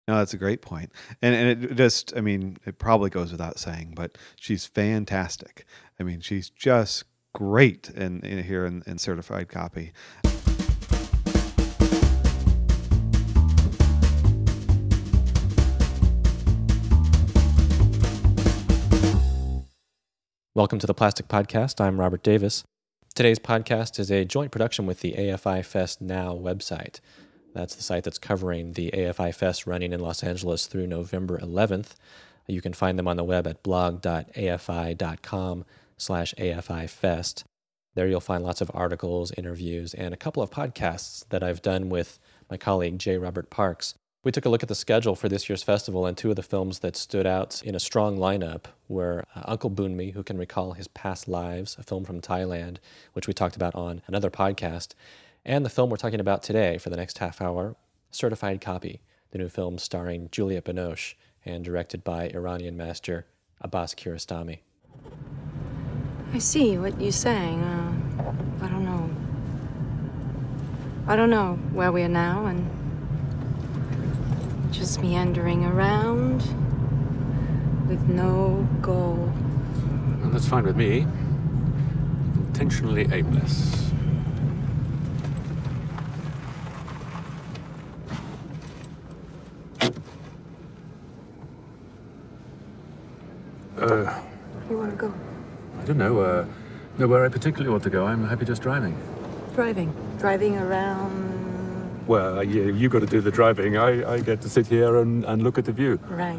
No, that's a great point. And it just, I mean, it probably goes without saying, but she's fantastic. I mean, she's just great in here in Certified Copy. Welcome to the Plastic Podcast. I'm Robert Davis. Today's podcast is a joint production with the AFI Fest Now website. That's the site that's covering the AFI Fest running in Los Angeles through November 11th. You can find them on the web at blog.afi.com/AFIFest. There you'll find lots of articles, interviews, and a couple of podcasts that I've done with my colleague J. Robert Parks. We took a look at the schedule for this year's festival, and two of the films that stood out in a strong lineup were Uncle Boonmee, Who Can Recall His Past Lives, a film from Thailand, which we talked about on another podcast, and the film we're talking about today for the next half hour, Certified Copy, the new film starring Juliette Binoche and directed by Iranian master Abbas Kiarostami. I see what you're saying. I don't know where we are now, and just meandering around with no goal. Well, that's fine with me. Intentionally aimless. Where do you want to go? I don't know. Nowhere I particularly want to go. I'm happy just driving. Driving around. Well, you got to do the driving. I get to sit here and look at the view. Right.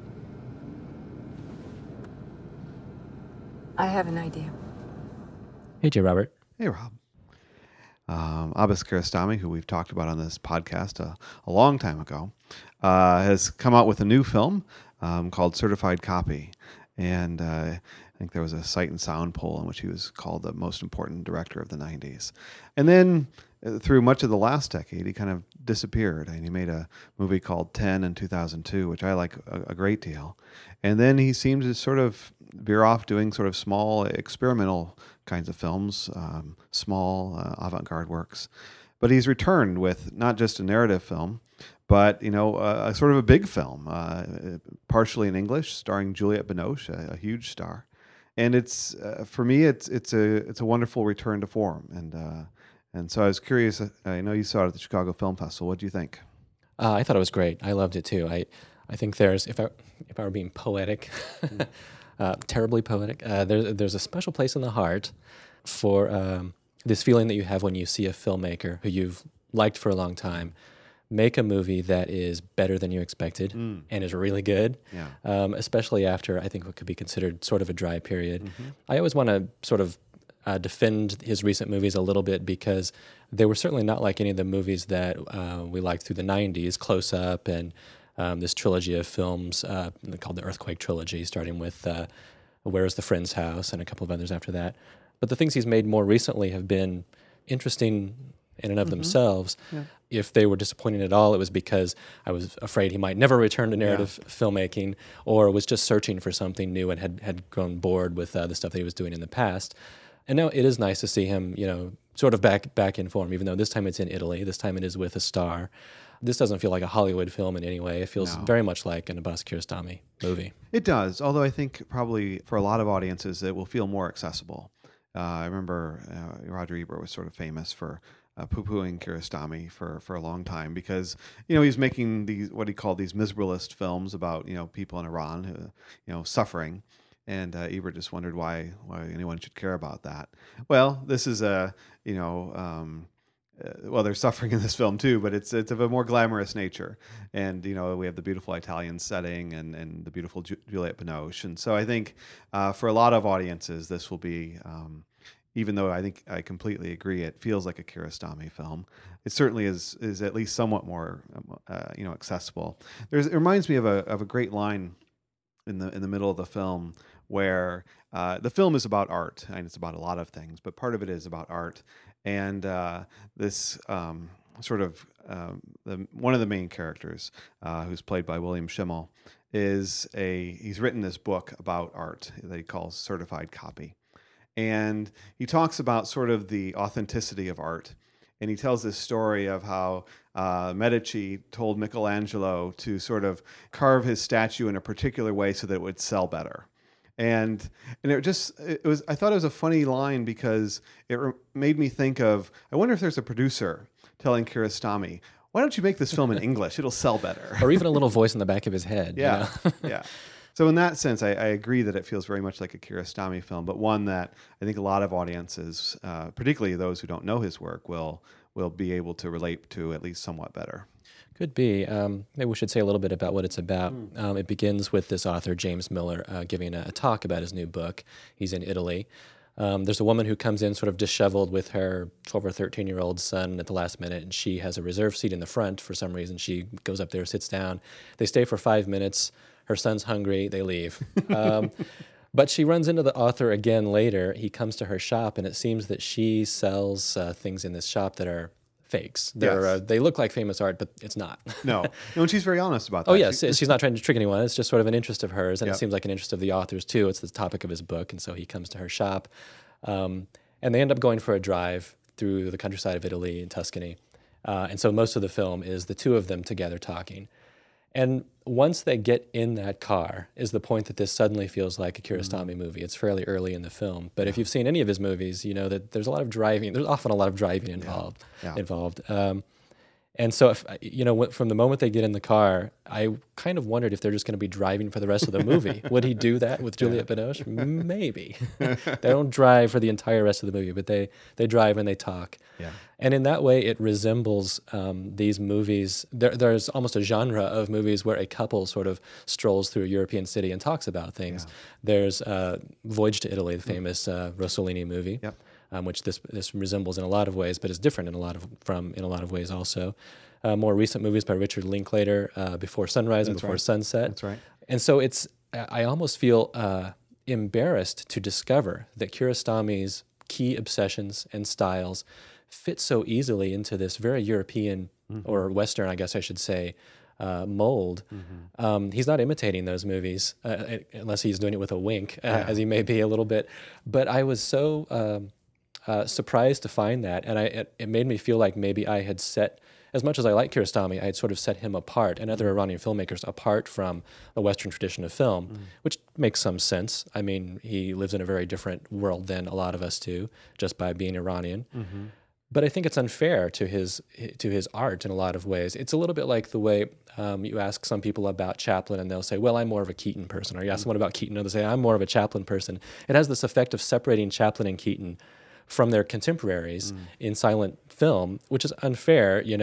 I have an idea. Hey, J. Robert. Hey, Rob. Abbas Kiarostami, who we've talked about on this podcast a long time ago, has come out with a new film called Certified Copy. And I think there was a Sight and Sound poll in which he was called the most important director of the 90s. And then through much of the last decade, he kind of disappeared. And he made a movie called 10 in 2002, which I like a great deal. And then he seemed to sort of veer off doing sort of small experimental kinds of films, small avant-garde works. But he's returned with not just a narrative film, but a sort of a big film, partially in English, starring Juliette Binoche, a huge star, and it's for me, it's a wonderful return to form, and so I was curious. I know you saw it at the Chicago Film Festival. What do you think? I thought it was great. I loved it too. I think there's, if I were being poetic, terribly poetic, there's a special place in the heart for this feeling that you have when you see a filmmaker who you've liked for a long time make a movie that is better than you expected and is really good, especially after, I think, what could be considered sort of a dry period. Mm-hmm. I always want to sort of defend his recent movies a little bit because they were certainly not like any of the movies that we liked through the 90s, Close Up and this trilogy of films called the Earthquake Trilogy, starting with Where's the Friend's House and a couple of others after that. But the things he's made more recently have been interesting in and of themselves. Yeah. If they were disappointing at all, it was because I was afraid he might never return to narrative filmmaking, or was just searching for something new and had grown bored with the stuff that he was doing in the past. And now it is nice to see him, sort of back in form, even though this time it's in Italy. This time it is with a star. This doesn't feel like a Hollywood film in any way. It feels very much like an Abbas Kiarostami movie. It does, although I think probably for a lot of audiences it will feel more accessible. I remember Roger Ebert was sort of famous for poo-pooing Kiarostami for a long time because he's making these what he called these miserablist films about people in Iran who suffering, and Ebert just wondered why anyone should care about that. Well, this is a well, there's suffering in this film too, but it's of a more glamorous nature, and we have the beautiful Italian setting and the beautiful Juliette Binoche, and so I think for a lot of audiences this will be. Even though I think I completely agree, it feels like a Kiarostami film. It certainly is at least somewhat more, accessible. It reminds me of a great line in the middle of the film where the film is about art, and it's about a lot of things, but part of it is about art. And this one of the main characters, who's played by William Schimmel, he's written this book about art that he calls Certified Copy. And he talks about sort of the authenticity of art and he tells this story of how Medici told Michelangelo to sort of carve his statue in a particular way so that it would sell better. And it was, I thought it was a funny line because it made me think of, I wonder if there's a producer telling Kiarostami, why don't you make this film in English? It'll sell better. Or even a little voice in the back of his head. Yeah, You know? yeah. So in that sense, I agree that it feels very much like a Kiarostami film, but one that I think a lot of audiences, particularly those who don't know his work, will be able to relate to at least somewhat better. Could be. Maybe we should say a little bit about what it's about. It begins with this author, James Miller, giving a talk about his new book. He's in Italy. There's a woman who comes in sort of disheveled with her 12 or 13-year-old son at the last minute, and she has a reserved seat in the front for some reason. She goes up there, sits down. They stay for 5 minutes. Her son's hungry. They leave. But she runs into the author again later. He comes to her shop, and it seems that she sells things in this shop that are fakes. They look like famous art, but it's not. No, and she's very honest about that. Oh, yes. She's not trying to trick anyone. It's just sort of an interest of hers, and Yep. it seems like an interest of the author's, too. It's the topic of his book, and so he comes to her shop. And they end up going for a drive through the countryside of Italy and Tuscany. And so most of the film is the two of them together talking. And once they get in that car is the point that this suddenly feels like a Kiarostami movie. It's fairly early in the film. But if you've seen any of his movies, you know that there's a lot of driving. There's often a lot of driving involved. Yeah. And so, from the moment they get in the car, I kind of wondered if they're just going to be driving for the rest of the movie. Would he do that with Juliette Binoche? Maybe. They don't drive for the entire rest of the movie, but they drive and they talk. Yeah. And in that way, it resembles these movies. There's almost a genre of movies where a couple sort of strolls through a European city and talks about things. Yeah. There's Voyage to Italy, the famous Rossellini movie. Yep. Which this resembles in a lot of ways, but is different in a lot of ways also. More recent movies by Richard Linklater, Before Sunrise and Before Sunset. That's right. And so I almost feel embarrassed to discover that Kiarostami's key obsessions and styles fit so easily into this very European or Western, I guess I should say, mold. He's not imitating those movies unless he's doing it with a wink, as he may be a little bit. But I was so surprised to find that, and it made me feel like maybe I had set, as much as I like Kiarostami, I had sort of set him apart and other Iranian filmmakers apart from the Western tradition of film, which makes some sense. I mean, he lives in a very different world than a lot of us do, just by being Iranian. But I think it's unfair to his art in a lot of ways. It's a little bit like the way you ask some people about Chaplin, and they'll say, "Well, I'm more of a Keaton person." Or you ask someone about Keaton, and they'll say, "I'm more of a Chaplin person." It has this effect of separating Chaplin and Keaton from their contemporaries in silent film, which is unfair, in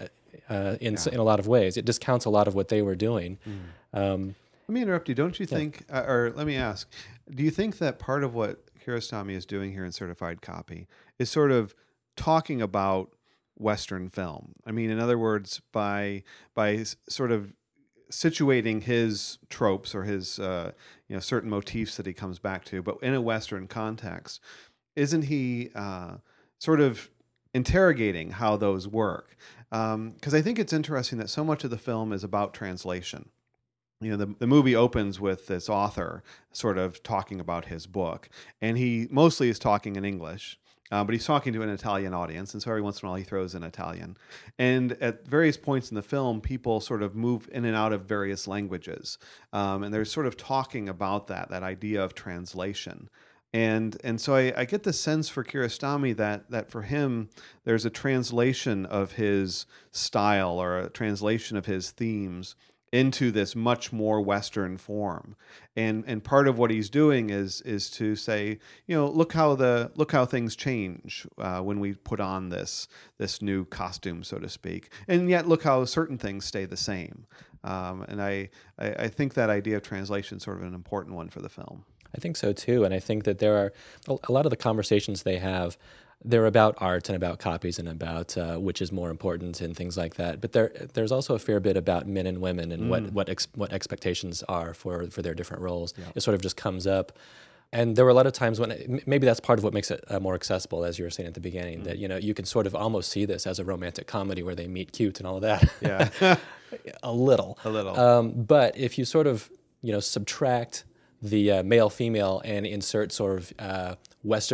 a lot of ways. It discounts a lot of what they were doing. Let me interrupt you. Don't you think, or let me ask, do you think that part of what Kiarostami is doing here in Certified Copy is sort of talking about Western film? I mean, in other words, by sort of situating his tropes or his certain motifs that he comes back to, but in a Western context, isn't he sort of interrogating how those work? Because I think it's interesting that so much of the film is about translation. The movie opens with this author sort of talking about his book, and he mostly is talking in English. But he's talking to an Italian audience, and so every once in a while he throws in Italian. And at various points in the film, people sort of move in and out of various languages. And they're sort of talking about that idea of translation. And so I get the sense for Kiarostami that for him, there's a translation of his style or a translation of his themes into this much more Western form. And part of what he's doing is to say, look how things change when we put on this new costume, so to speak, and yet look how certain things stay the same. And I think that idea of translation is sort of an important one for the film. I think so too, and I think that there are a lot of the conversations they have. They're about art and about copies and about which is more important and things like that. But there's also a fair bit about men and women and what expectations are for their different roles. Yeah. It sort of just comes up. And there were a lot of times when maybe that's part of what makes it more accessible, as you were saying at the beginning, that you can sort of almost see this as a romantic comedy where they meet cute and all of that. Yeah, a little. But if you sort of subtract the male-female and insert sort of Western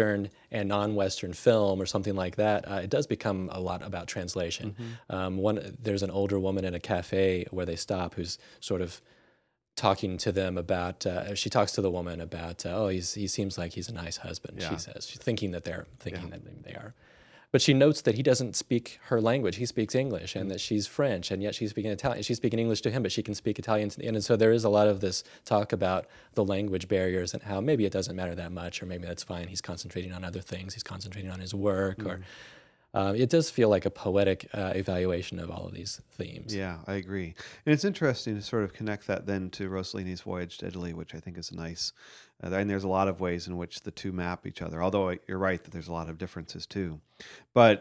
and non-Western film or something like that, it does become a lot about translation. There's an older woman in a cafe where they stop who's sort of talking to them about, she talks to the woman about, he seems like he's a nice husband, Yeah. she says. She's thinking that they're thinking that they are. But she notes that he doesn't speak her language. He speaks English, and that she's French, and yet she's speaking Italian. She's speaking English to him, but she can speak Italian. And so there is a lot of this talk about the language barriers and how maybe it doesn't matter that much, or maybe that's fine. He's concentrating on other things. He's concentrating on his work, or it does feel like a poetic evaluation of all of these themes. Yeah, I agree. And it's interesting to sort of connect that then to Rossellini's Voyage to Italy, which I think is a nice, and there's a lot of ways in which the two map each other, although you're right that there's a lot of differences too. But,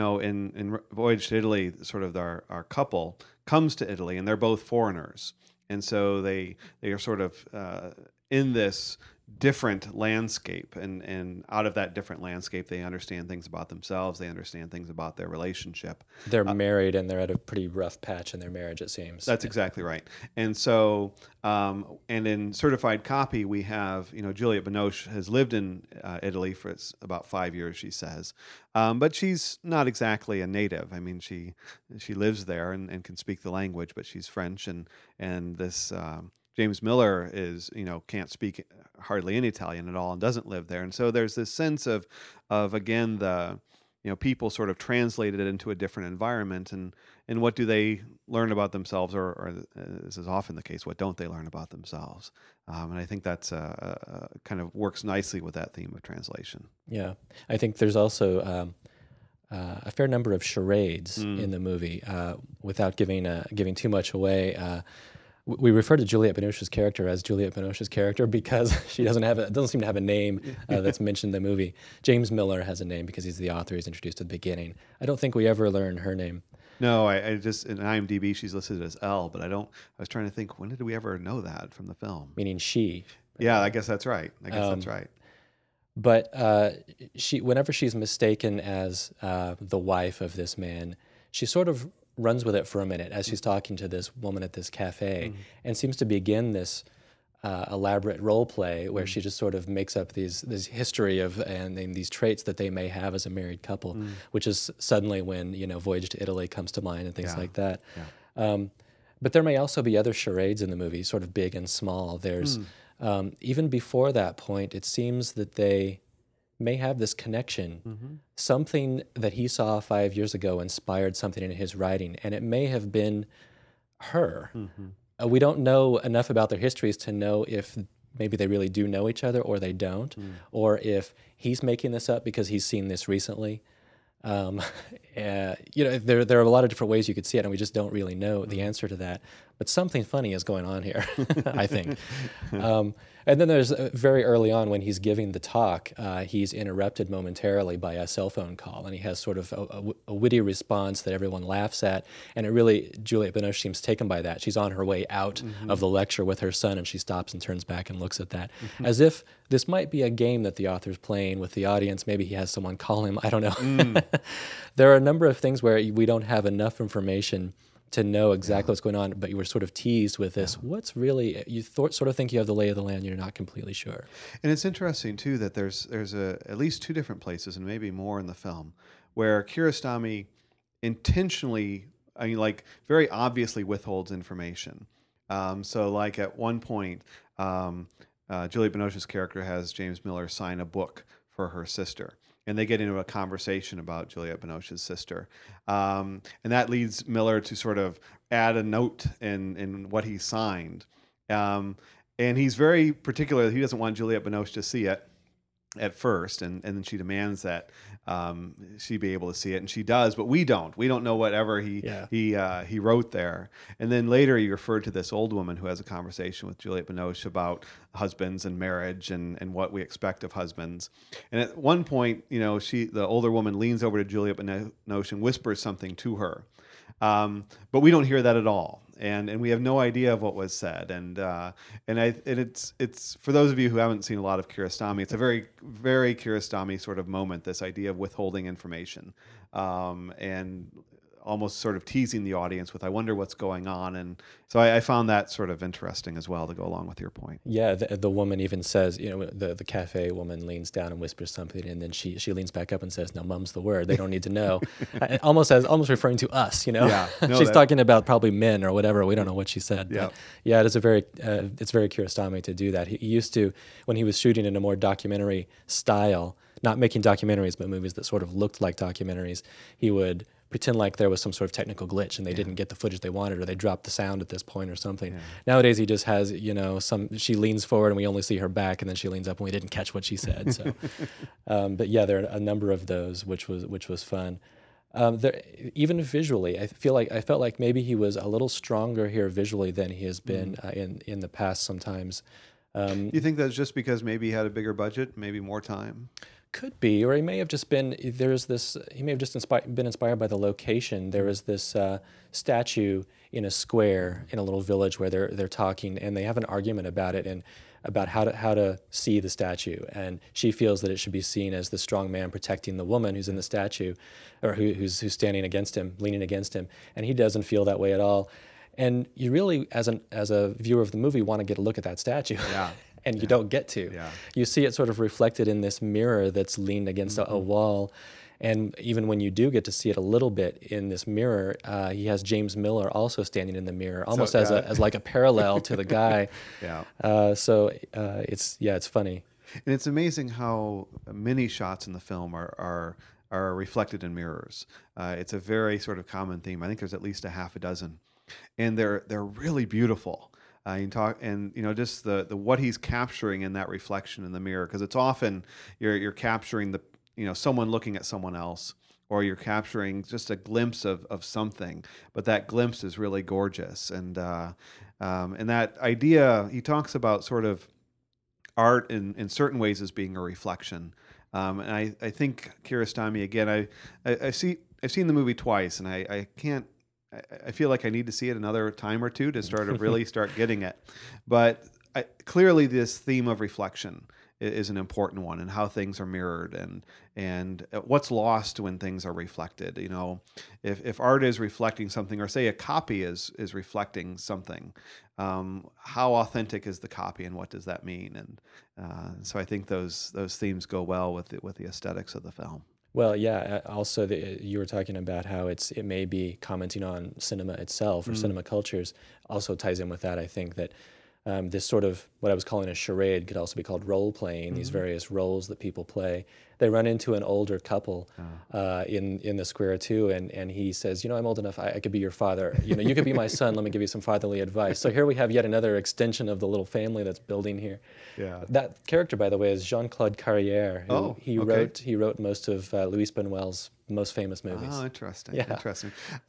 in Voyage to Italy, sort of our couple comes to Italy, and they're both foreigners. And so they are sort of in this different landscape, and out of that different landscape they understand things about themselves, they understand things about their relationship. They're married, and they're at a pretty rough patch in their marriage, it seems. That's exactly right. And so and in Certified Copy we have, Juliette Binoche has lived in Italy for about 5 years, she says, but she's not exactly a native. I mean, she lives there and can speak the language, but she's French, and this James Miller is, can't speak hardly any Italian at all and doesn't live there. And so there's this sense of again, the, people sort of translated it into a different environment, and what do they learn about themselves, or this is often the case, what don't they learn about themselves? And I think that's kind of works nicely with that theme of translation. Yeah. I think there's also a fair number of charades in the movie, without giving too much away. We refer to Juliette Binoche's character as Juliette Binoche's character because she doesn't seem to have a name that's mentioned in the movie. James Miller has a name because he's the author. He's introduced at the beginning. I don't think we ever learn her name. No, I just, in IMDb she's listed as L, but I was trying to think, when did we ever know that from the film? Meaning she. Yeah, I guess that's right. But whenever she's mistaken as the wife of this man, she sort of runs with it for a minute as she's talking to this woman at this cafe, and seems to begin this elaborate role play where she just sort of makes up this history of and these traits that they may have as a married couple, which is suddenly when Voyage to Italy comes to mind and things like that. Yeah. But there may also be other charades in the movie, sort of big and small. There's even before that point, it seems that they may have this connection. Something that he saw 5 years ago inspired something in his writing, and it may have been her. We don't know enough about their histories to know if maybe they really do know each other or they don't, or if he's making this up because he's seen this recently. There are a lot of different ways you could see it, and we just don't really know the answer to that. But something funny is going on here, I think. And then there's very early on when he's giving the talk, he's interrupted momentarily by a cell phone call, and he has sort of a witty response that everyone laughs at. And Juliette Binoche seems taken by that. She's on her way out of the lecture with her son, and she stops and turns back and looks at that, as if this might be a game that the author's playing with the audience. Maybe he has someone call him. I don't know. There are a number of things where we don't have enough information to know exactly what's going on, but you were sort of teased with this. What's really, you sort of think you have the lay of the land, you're not completely sure. And it's interesting too that there's at least two different places, and maybe more in the film, where Kiarostami intentionally, very obviously withholds information. So like at one point, Juliette Binoche's character has James Miller sign a book for her sister, and they get into a conversation about Juliette Binoche's sister. And that leads Miller to sort of add a note in what he signed. And he's very particular. He doesn't want Juliette Binoche to see it at first, and then she demands that she be able to see it, and she does, but we don't know whatever he wrote there. And then later he referred to this old woman who has a conversation with Juliette Binoche about husbands and marriage and what we expect of husbands. And at one point, the older woman leans over to Juliette Binoche and whispers something to her, but we don't hear that at all. And we have no idea of what was said, and it's for those of you who haven't seen a lot of Kiarostami, it's a very, very Kiarostami sort of moment. This idea of withholding information, and almost sort of teasing the audience with, I wonder what's going on. And so I found that sort of interesting as well to go along with your point. Yeah, the woman even says, the cafe woman leans down and whispers something, and then she leans back up and says, "No, mum's the word. They don't need to know." almost referring to us, Yeah, no, she's talking about probably men or whatever. We don't know what she said. Yeah. But yeah, it's very Kiarostami to do that. He used to, when he was shooting in a more documentary style, not making documentaries, but movies that sort of looked like documentaries, he would pretend like there was some sort of technical glitch and they didn't get the footage they wanted, or they dropped the sound at this point or something. Nowadays he just has, she leans forward and we only see her back, and then she leans up and we didn't catch what she said. So, but yeah, there are a number of those, which was fun. Even visually, I felt like maybe he was a little stronger here visually than he has been in the past sometimes. You think that's just because maybe he had a bigger budget, maybe more time? Could be, or he may have just been. He may have just been inspired by the location. There is this statue in a square in a little village where they're talking, and they have an argument about it and about how to see the statue. And she feels that it should be seen as the strong man protecting the woman who's in the statue, or who's standing against him, leaning against him, and he doesn't feel that way at all. And you really, as a viewer of the movie, want to get a look at that statue. Yeah. And you don't get to. Yeah. You see it sort of reflected in this mirror that's leaned against a wall. And even when you do get to see it a little bit in this mirror, he has James Miller also standing in the mirror, almost as like a parallel to the guy. Yeah. So it's funny. And it's amazing how many shots in the film are reflected in mirrors. It's a very sort of common theme. I think there's at least a half a dozen, and they're really beautiful. Just the what he's capturing in that reflection in the mirror, because it's often you're capturing someone looking at someone else, or you're capturing just a glimpse of something, but that glimpse is really gorgeous. And that idea, he talks about sort of art in certain ways as being a reflection. And I think Kiarostami, again, I've seen the movie twice, and I can't. I feel like I need to see it another time or two to really start getting it. But clearly this theme of reflection is an important one, and how things are mirrored and what's lost when things are reflected. If art is reflecting something, or say a copy is reflecting something, how authentic is the copy, and what does that mean? And so I think those themes go well with the aesthetics of the film. Well, yeah. Also, you were talking about how it may be commenting on cinema itself or cinema cultures. Also ties in with that. I think that this sort of what I was calling a charade could also be called role playing. These various roles that people play. They run into an older couple in the square too, and he says, "I'm old enough. I could be your father. You could be my son. Let me give you some fatherly advice." So here we have yet another extension of the little family that's building here. Yeah. That character, by the way, is Jean-Claude Carrière. He wrote most of Luis Buñuel's most famous movies. Oh, interesting. Yeah. Interesting.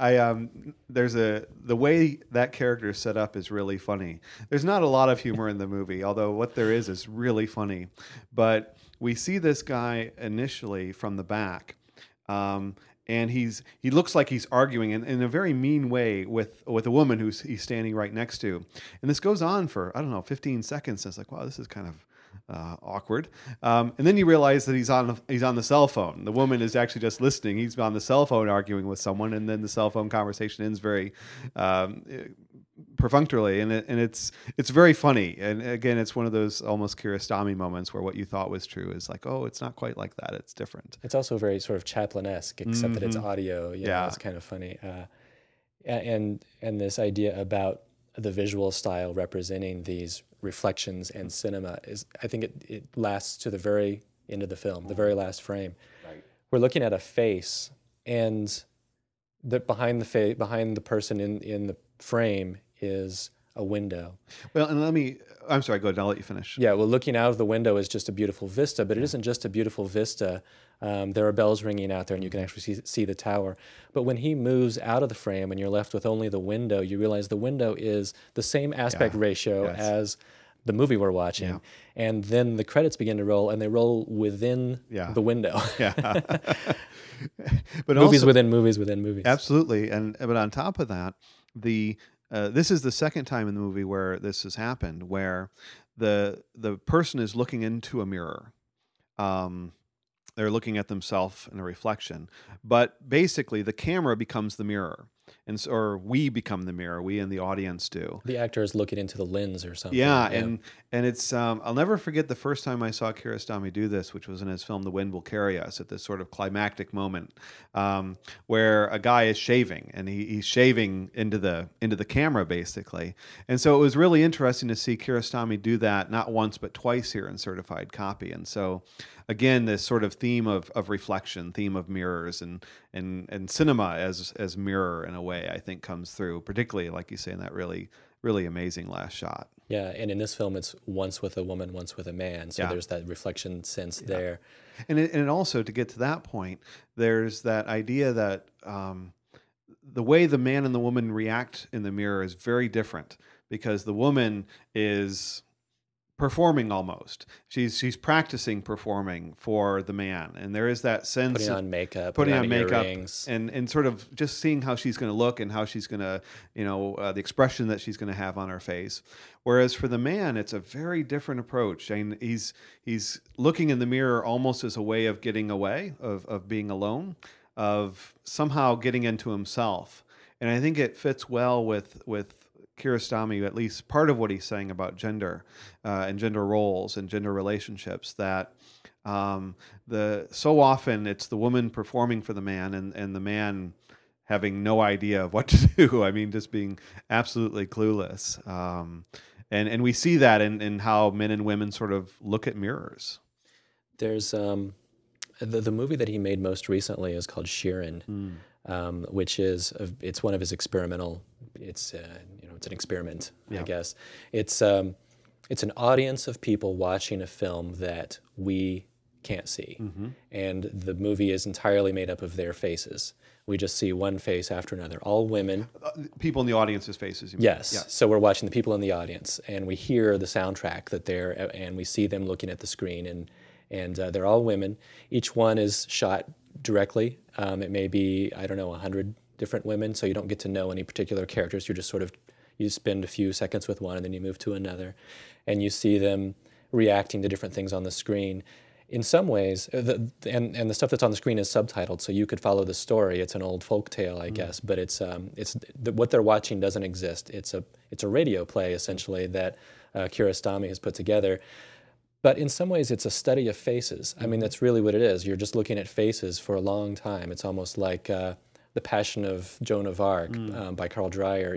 The way that character is set up is really funny. There's not a lot of humor in the movie, although what there is really funny. But we see this guy initially from the back, and he looks like he's arguing in a very mean way with a woman he's standing right next to. And this goes on for, 15 seconds. And it's like, wow, this is kind of awkward. And then you realize that he's on the cell phone. The woman is actually just listening. He's on the cell phone arguing with someone, and then the cell phone conversation ends very perfunctorily, and it's very funny. And again, it's one of those almost Kiarostami moments where what you thought was true is like, oh, it's not quite like that. It's different. It's also very sort of Chaplin-esque, except that it's audio. It's kind of funny. And this idea about the visual style representing these reflections and cinema is, I think it lasts to the very end of the film, the very last frame. Right. We're looking at a face, and behind the person in the frame is a window. Well, and I'm sorry, go ahead, I'll let you finish. Yeah, well, looking out of the window is just a beautiful vista, but it isn't just a beautiful vista. There are bells ringing out there, and you can actually see the tower. But when he moves out of the frame and you're left with only the window, you realize the window is the same aspect ratio as the movie we're watching. Yeah. And then the credits begin to roll, and they roll within the window. Yeah. But movies also, within movies within movies. Absolutely. But on top of that, this is the second time in the movie where this has happened, where the person is looking into a mirror. they're looking at themselves in a reflection, but basically the camera becomes the mirror, or we become the mirror. We and the audience do. The actor is looking into the lens or something. Yeah, and it's I'll never forget the first time I saw Kiarostami do this, which was in his film The Wind Will Carry Us, at this sort of climactic moment where a guy is shaving, and he's shaving into the camera basically. And so it was really interesting to see Kiarostami do that not once but twice here in Certified Copy. And so again, this sort of theme of reflection, theme of mirrors, and cinema as mirror in a way, I think comes through, particularly like you say in that really amazing last shot. Yeah, and in this film, it's once with a woman, once with a man. So there's that reflection sense there. And it also, to get to that point, there's that idea that the way the man and the woman react in the mirror is very different, because the woman is performing almost. She's practicing performing for the man, and there is that sense Putting on makeup, putting on makeup, earrings. and sort of just seeing how she's going to look and how she's going to, the expression that she's going to have on her face. Whereas for the man, it's a very different approach. I mean, he's looking in the mirror almost as a way of getting away, of being alone, of somehow getting into himself. And I think it fits well with Kiarostami, at least part of what he's saying about gender and gender roles and gender relationships, that so often it's the woman performing for the man, and the man having no idea of what to do. I mean, just being absolutely clueless. And we see that in how men and women sort of look at mirrors. There's the movie that he made most recently is called Sheeran, which is it's one of his experimental. It's it's an experiment, I guess. It's an audience of people watching a film that we can't see, and the movie is entirely made up of their faces. We just see one face after another, all women. People in the audience's faces. You mean? Yes. Yeah. So we're watching the people in the audience, and we hear the soundtrack and we see them looking at the screen, and they're all women. Each one is shot directly. It may be, 100 different women, so you don't get to know any particular characters. You're just you spend a few seconds with one, and then you move to another, and you see them reacting to different things on the screen. In some ways, and the stuff that's on the screen is subtitled, so you could follow the story. It's an old folk tale, I guess, but it's what they're watching doesn't exist. It's a radio play essentially that Kiarostami has put together. But in some ways, it's a study of faces. I mean, that's really what it is. You're just looking at faces for a long time. It's almost like The Passion of Joan of Arc by Carl Dreyer,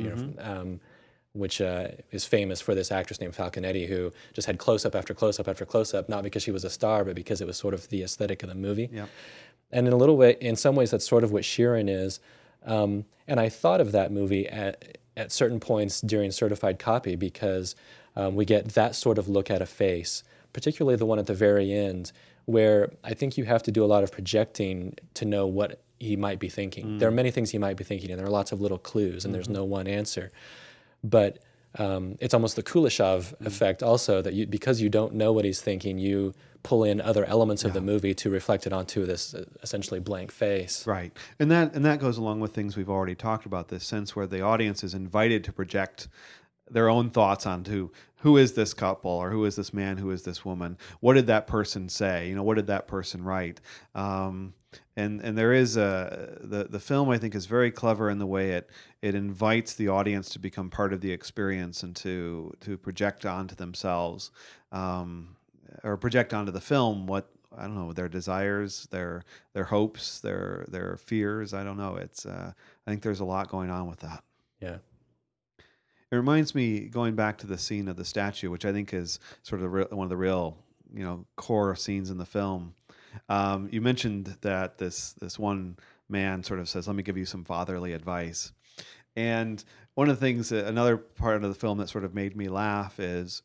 which is famous for this actress named Falconetti, who just had close-up after close-up after close-up, not because she was a star, but because it was sort of the aesthetic of the movie. Yep. And in some ways, that's sort of what Sheeran is. And I thought of that movie at certain points during Certified Copy, because we get that sort of look at a face, particularly the one at the very end, where I think you have to do a lot of projecting to know what he might be thinking. There are many things he might be thinking, and there are lots of little clues, and there's no one answer. But it's almost the Kuleshov effect also, that because you don't know what he's thinking, you pull in other elements of the movie to reflect it onto this essentially blank face. Right. And that goes along with things we've already talked about, this sense where the audience is invited to project their own thoughts onto who is this couple, or who is this man, who is this woman, what did that person say, what did that person write, and there is the film, I think, is very clever in the way it invites the audience to become part of the experience and to project onto themselves, or project onto the film what, I don't know, their desires, their hopes, their fears. I don't know. It's I think there's a lot going on with that. Yeah. It reminds me, going back to the scene of the statue, which I think is sort of one of the real, core scenes in the film. You mentioned that this one man sort of says, "Let me give you some fatherly advice." And one of the things, another part of the film that sort of made me laugh is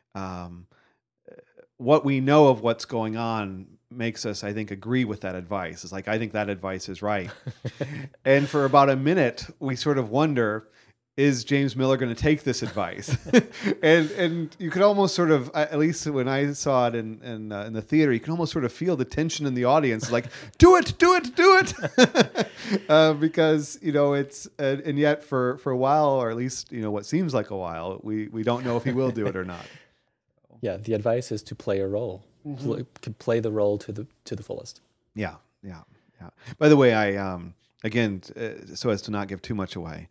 what we know of what's going on makes us, I think, agree with that advice. It's like, I think that advice is right. And for about a minute, we sort of wonder, is James Miller going to take this advice? and you could almost sort of, at least when I saw it in the theater, you can almost sort of feel the tension in the audience, like, do it, because it's and yet for a while, or at least what seems like a while, we don't know if he will do it or not. Yeah, the advice is to play a role. could play the role to the fullest. Yeah, yeah, yeah. By the way, I again, so as to not give too much away,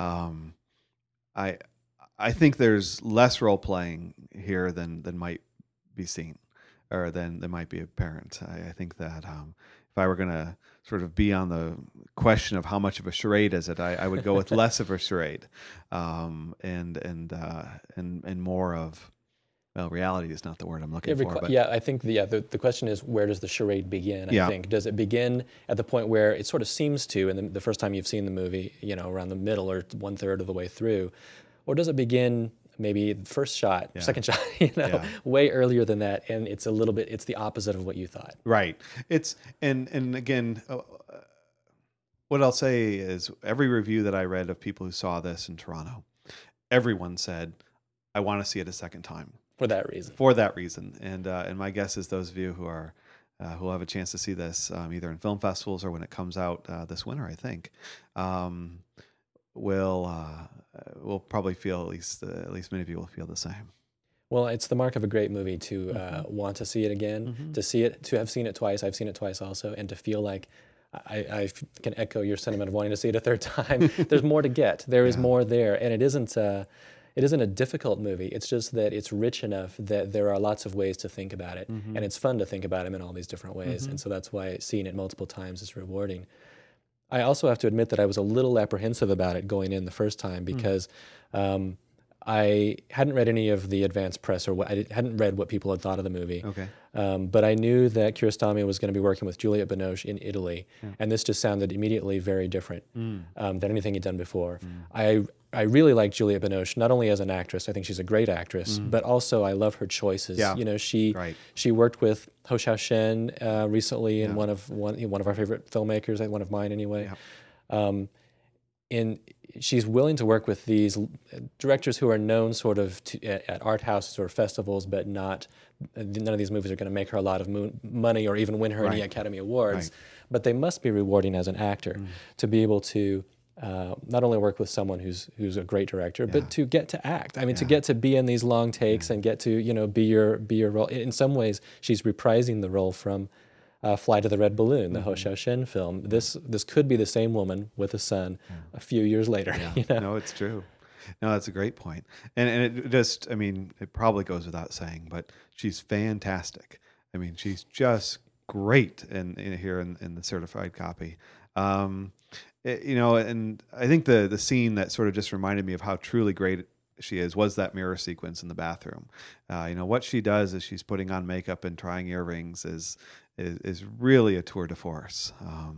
I I think there's less role playing here than might be seen, or than might be apparent. I think that if I were going to sort of be on the question of how much of a charade is it, I would go with less of a charade, and more of, well, reality is not the word I'm looking for. But I think the question is, where does the charade begin? I Yeah. think, does it begin at the point where it sort of seems to, and the first time you've seen the movie, around the middle or 1/3 of the way through, or does it begin maybe the first shot, Yeah. second shot, Yeah. way earlier than that, and it's it's the opposite of what you thought. Right. It's and again, what I'll say is every review that I read of people who saw this in Toronto, everyone said, "I want to see it a second time." For that reason. For that reason, and my guess is those of you who are who will have a chance to see this either in film festivals or when it comes out this winter, I think, will probably feel at least many of you will feel the same. Well, it's the mark of a great movie to want to see it again, to have seen it twice. I've seen it twice also, and to feel like I can echo your sentiment of wanting to see it a third time. There's more to get. There is more there, and it isn't a difficult movie. It's just that it's rich enough that there are lots of ways to think about it, and it's fun to think about him in all these different ways. And so that's why seeing it multiple times is rewarding. I also have to admit that I was a little apprehensive about it going in the first time because I hadn't read any of the advanced press, or I hadn't read what people had thought of the movie. Okay. But I knew that Kiarostami was going to be working with Juliette Binoche in Italy, and this just sounded immediately very different than anything he'd done before. I really like Juliette Binoche, not only as an actress, I think she's a great actress, but also I love her choices. Yeah. She worked with Hou Hsiao-hsien recently in one of our favorite filmmakers, one of mine anyway. Yeah. And she's willing to work with these directors who are known sort of at art houses or festivals, but none of these movies are going to make her a lot of money or even win her any Academy Awards. Right. But they must be rewarding as an actor to be able to not only work with someone who's a great director, but to get to act. I mean, to get to be in these long takes and get to be your role. In some ways, she's reprising the role from Fly to the Red Balloon, the Hou Hsiao-hsien film. This could be the same woman with a son a few years later. No, it's true. No, that's a great point. And it just, I mean, it probably goes without saying, but she's fantastic. I mean, she's just great here in the certified copy. And I think the scene that sort of just reminded me of how truly great she was that mirror sequence in the bathroom. What she does is she's putting on makeup and trying earrings is really a tour de force.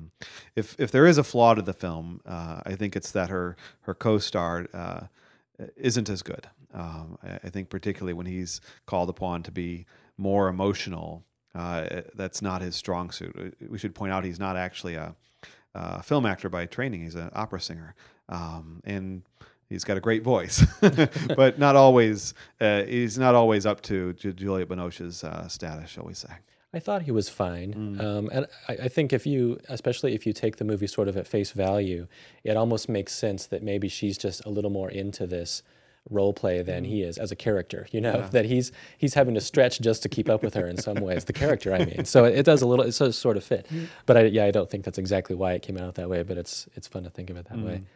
If there is a flaw to the film, I think it's that her co-star isn't as good. I think particularly when he's called upon to be more emotional, that's not his strong suit. We should point out he's not actually a film actor by training. He's an opera singer, and he's got a great voice, but not always. He's not always up to Juliette Binoche's status, shall we say? I thought he was fine, and I think especially if you take the movie sort of at face value, it almost makes sense that maybe she's just a little more into this role play than he is as a character. That he's having to stretch just to keep up with her in some ways. The character, I mean. So it does sort of fit. But I don't think that's exactly why it came out that way. But it's fun to think of it that way.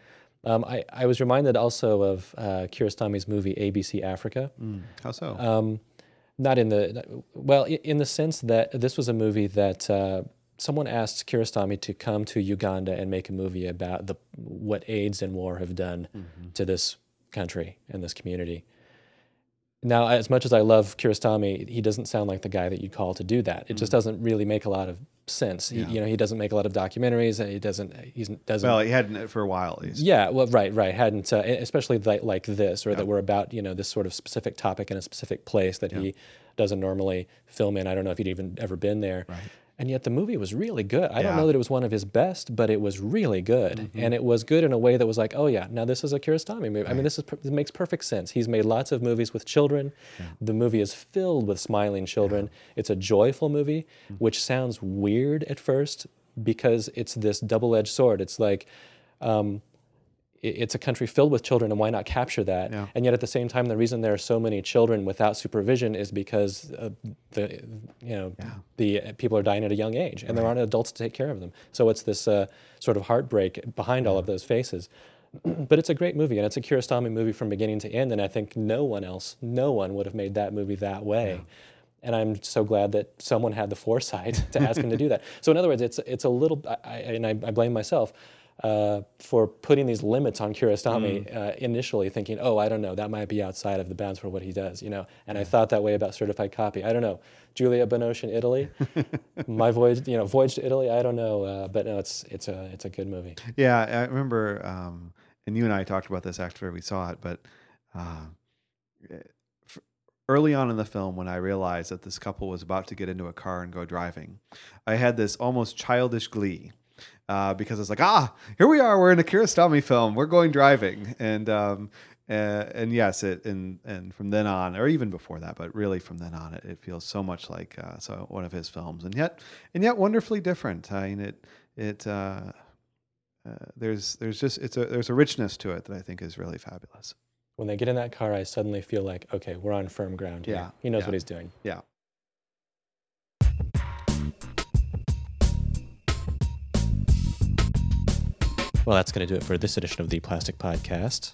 I was reminded also of Kiarostami's movie ABC Africa. How so? Not in the sense that this was a movie that someone asked Kiarostami to come to Uganda and make a movie about what AIDS and war have done to this country and this community. Now, as much as I love Kiarostami, he doesn't sound like the guy that you'd call to do that. It just doesn't really make a lot of sense. He doesn't make a lot of documentaries, and he doesn't. Well, he hadn't for a while at least. Yeah, well, right, hadn't, especially like this, or that we're about this sort of specific topic in a specific place that he doesn't normally film in. I don't know if he'd even ever been there. Right. And yet the movie was really good. I don't know that it was one of his best, but it was really good. And it was good in a way that was like, oh yeah, now this is a Kiarostami movie. Right. I mean, it makes perfect sense. He's made lots of movies with children. Yeah. The movie is filled with smiling children. Yeah. It's a joyful movie, which sounds weird at first because it's this double-edged sword. It's like, it's a country filled with children, and why not capture that? Yeah. And yet at the same time, the reason there are so many children without supervision is because the people are dying at a young age, and there aren't adults to take care of them. So it's this sort of heartbreak behind all of those faces. But it's a great movie, and it's a Kiarostami movie from beginning to end, and I think no one would have made that movie that way. Yeah. And I'm so glad that someone had the foresight to ask him to do that. So in other words, it's a little, I blame myself for putting these limits on Kiarostami initially, thinking, oh, I don't know, that might be outside of the bounds for what he does, you know. And I thought that way about Certified Copy. I don't know, Julia Binoche in Italy, my voyage to Italy. I don't know, but no, it's a good movie. Yeah, I remember, and you and I talked about this after we saw it, but early on in the film, when I realized that this couple was about to get into a car and go driving, I had this almost childish glee. Because it's like, here we are, we're in a Kiarostami film, we're going driving, and yes, and from then on, or even before that, but really from then on, it feels so much like one of his films, and yet wonderfully different. I mean, there's a richness to it that I think is really fabulous. When they get in that car, I suddenly feel like, okay, we're on firm ground here. Yeah, he knows what he's doing. Yeah. Well, that's going to do it for this edition of the Plastic Podcast.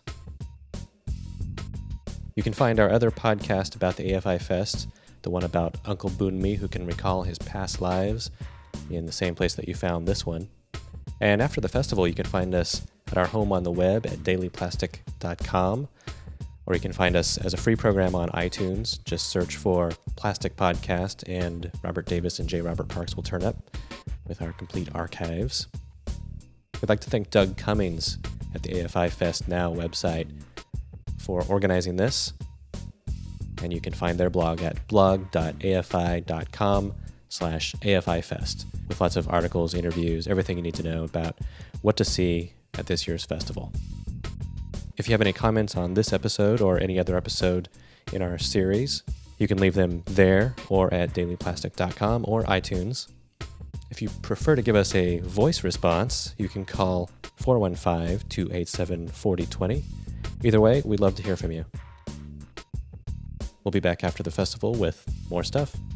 You can find our other podcast about the AFI Fest, the one about Uncle Boonmi who can recall his past lives, in the same place that you found this one. And after the festival, you can find us at our home on the web at dailyplastic.com, or you can find us as a free program on iTunes. Just search for Plastic Podcast, and Robert Davis and J. Robert Parks will turn up with our complete archives. We'd like to thank Doug Cummings at the AFI Fest Now website for organizing this. And you can find their blog at blog.afi.com/AFIFest with lots of articles, interviews, everything you need to know about what to see at this year's festival. If you have any comments on this episode or any other episode in our series, you can leave them there or at dailyplastic.com or iTunes. If you prefer to give us a voice response, you can call 415-287-4020. Either way, we'd love to hear from you. We'll be back after the festival with more stuff.